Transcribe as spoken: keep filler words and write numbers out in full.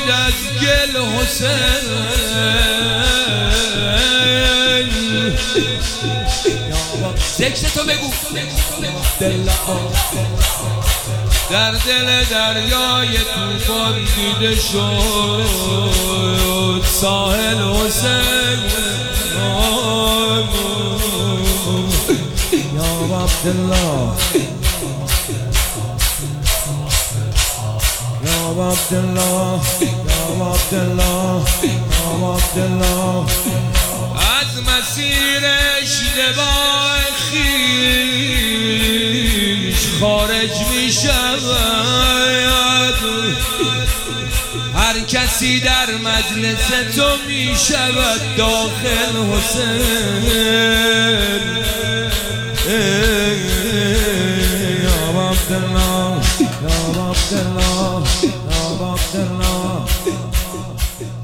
شورید از گل حسین ذکر تو بگو در دل دریای طوفان دیده شد ساحل حسین یا عبدالله یا عبدالله یا عبدالله یا عبدالله از مسیر اشتباه خویش خارج می شود هر کسی در مجلس تو می شود داخل حسین یا عبدالله یا عبدالله یا عبدالله